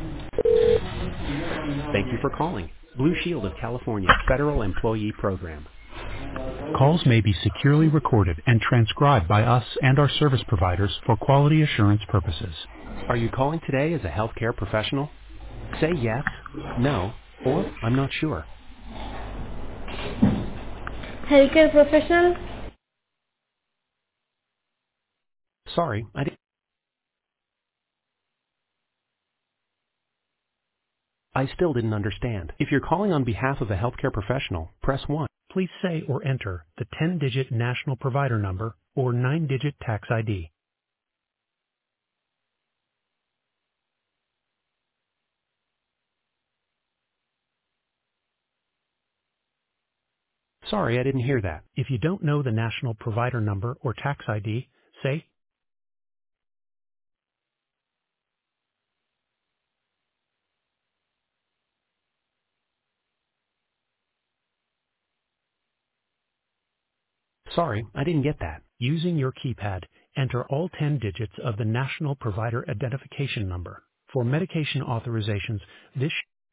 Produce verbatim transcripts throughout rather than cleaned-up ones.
Thank you for calling Blue Shield of California Federal Employee Program. Calls may be securely recorded and transcribed by us and our service providers for quality assurance purposes. Are you calling today as a healthcare professional? Say yes, no, or I'm not sure. Healthcare professional? Sorry, I didn't. I still didn't understand. If you're calling on behalf of a healthcare professional, press one. Please say or enter the ten-digit national provider number or nine-digit tax I D. Sorry, I didn't hear that. If you don't know the national provider number or tax I D, say, sorry, I didn't get that. Using your keypad, enter all ten digits of the national provider identification number. For medication authorizations, this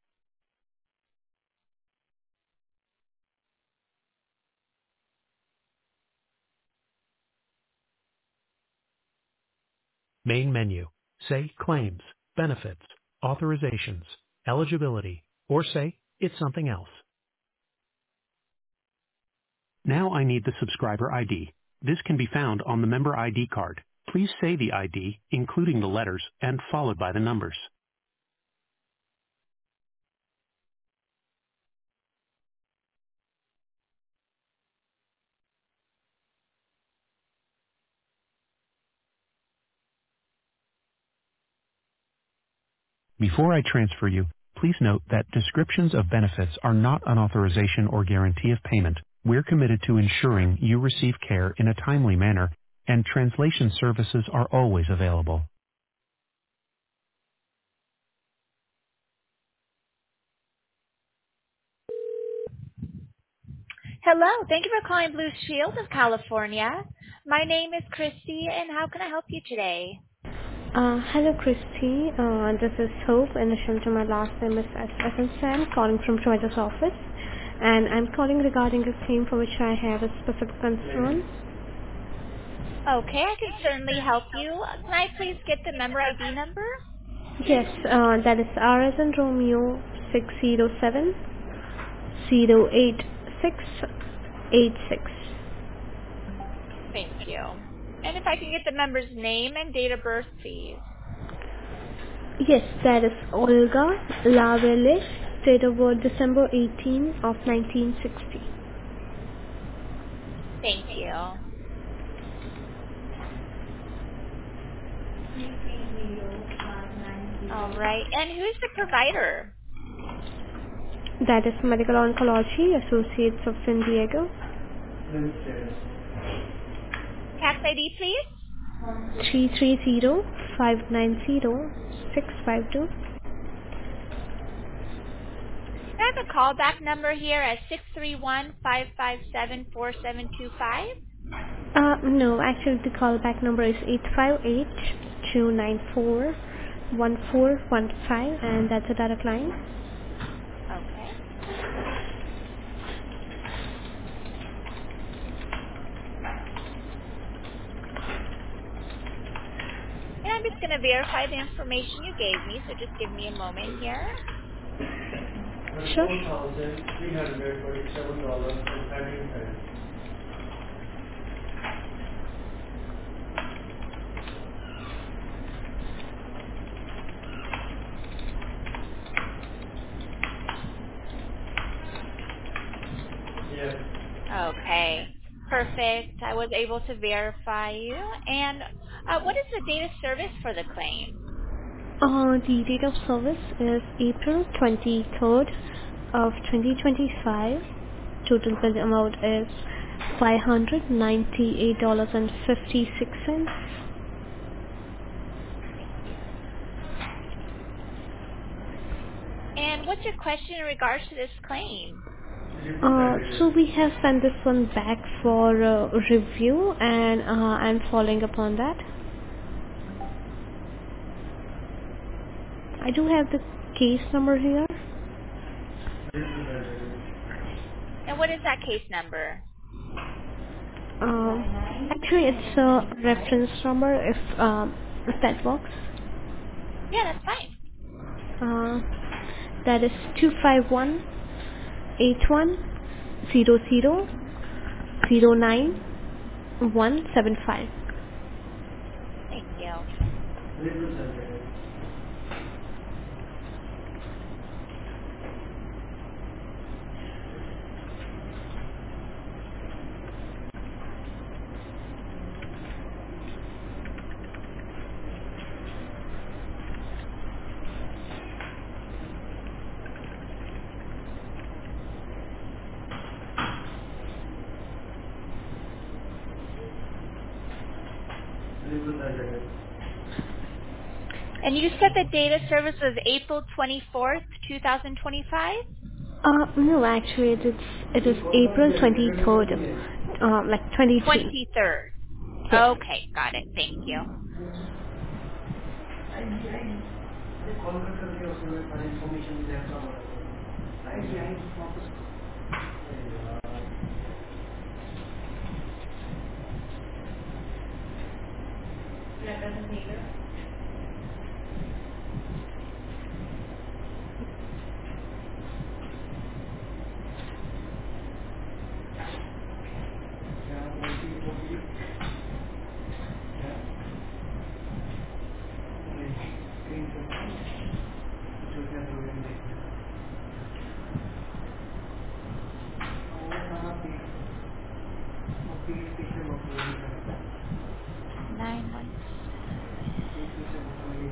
main menu, say claims, benefits, authorizations, eligibility, or say it's something else. Now I need the subscriber I D. This can be found on the member I D card. Please say the I D, including the letters, and followed by the numbers. Before I transfer you, please note that descriptions of benefits are not an authorization or guarantee of payment. We're committed to ensuring you receive care in a timely manner, and translation services are always available. Hello. Thank you for calling Blue Shield of California. My name is Christy, and how can I help you today? Uh, hello, Christy. Uh, this is Hope. Initial to my last name is S S Sam, calling from provider's office. And I'm calling regarding a claim for which I have a specific concern. Okay, I can certainly help you. Can I please get the member I D number? Yes, uh, that is R as in Romeo six zero seven zero eight six eight six. Thank you. And if I can get the member's name and date of birth, please. Yes, that is Olga Lavelle, date of birth December eighteenth of nineteen sixty. Thank you. All right. And who's the provider? That is Medical Oncology Associates of San Diego. Tax I D, please. three three zero five nine zero six five two. I have a callback number here at six three one, five five seven, four seven two five. Uh, no, actually the callback number is eight five eight two nine four one four one five, and that's a direct line. Okay. And I'm just going to verify the information you gave me, so just give me a moment here. Sure. Okay. Perfect. I was able to verify you. And uh, what is the date of service for the claim? Uh, the date of service is April twenty-third of twenty twenty-five. Total bill amount is five hundred ninety-eight dollars and fifty-six cents. Thank you. And what's your question in regards to this claim? Uh, so we have sent this one back for uh, review, and uh, I'm following up on that. I do have the case number here. And what is that case number? Um, actually, it's a reference number if um, if that works. Yeah, that's fine. Uh, that is two five one eight one zero zero zero nine one seven five. Thank you. And you said the data service was April twenty-fourth, twenty twenty-five? Uh, no, actually, it is it is April twenty third, uh, like twenty three. twenty-third. Yes. Okay, got it. Thank you. nine one seven.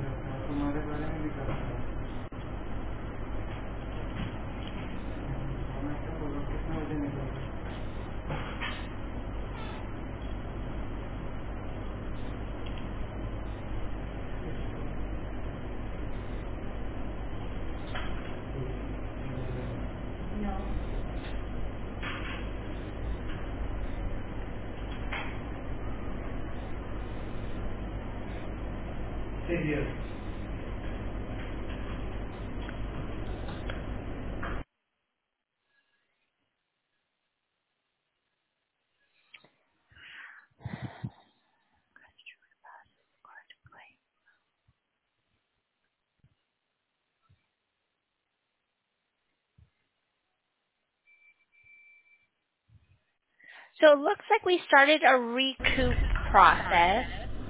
So it looks like we started a recoup process.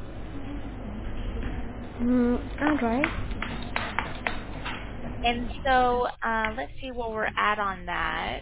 Mm, all right. And so uh, let's see where we're at on that.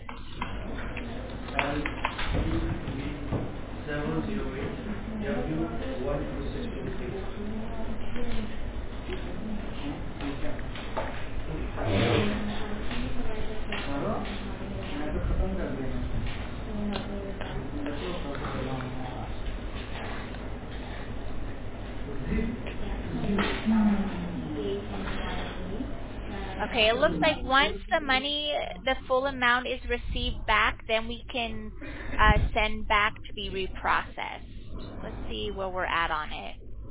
Okay, it looks like once the money, the full amount is received back, then we can uh, send back to be reprocessed. Let's see where we're at on it.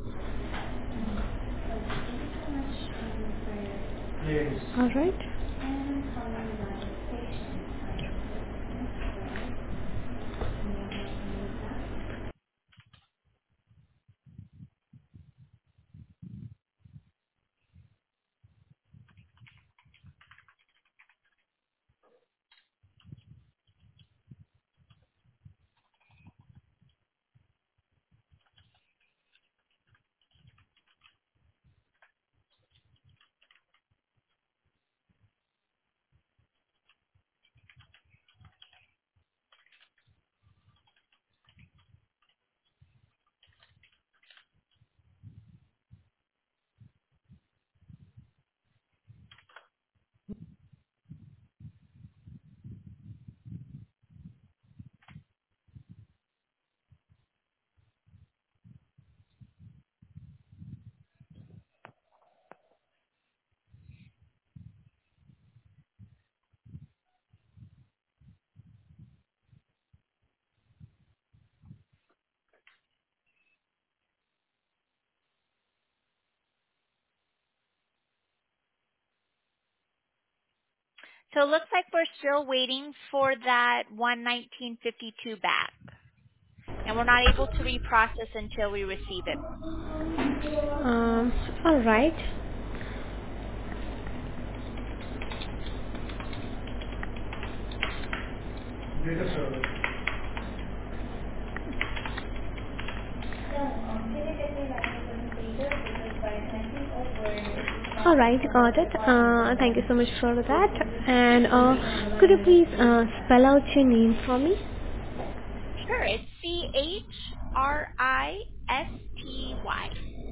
All right. So it looks like we're still waiting for that one nineteen fifty-two back. And we're not able to reprocess until we receive it. Um, all right. All right, got it. Uh, thank you so much for that. And uh, could you please uh, spell out your name for me? Sure, it's C H R I S T Y.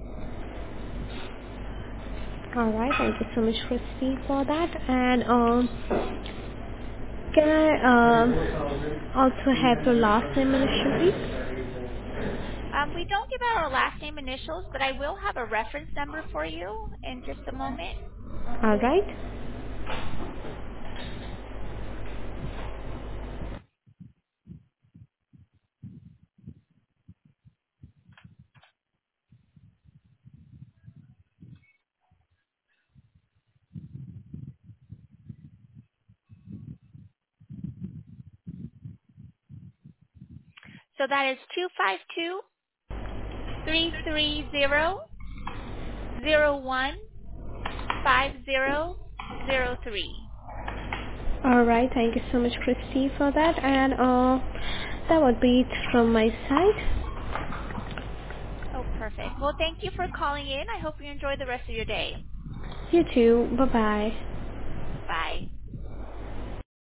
All right, thank you so much, Christy, for that. And um, can I um, also have your last name initial, please? Um, we don't give out our last name initials, but I will have a reference number for you in just a moment. All right. So that is two five two, three three zero, zero one five zero zero three. All right, thank you so much, Christy, for that. And uh, that would be it from my side. Oh, perfect. Well, thank you for calling in. I hope you enjoy the rest of your day. You too. Bye bye. Bye.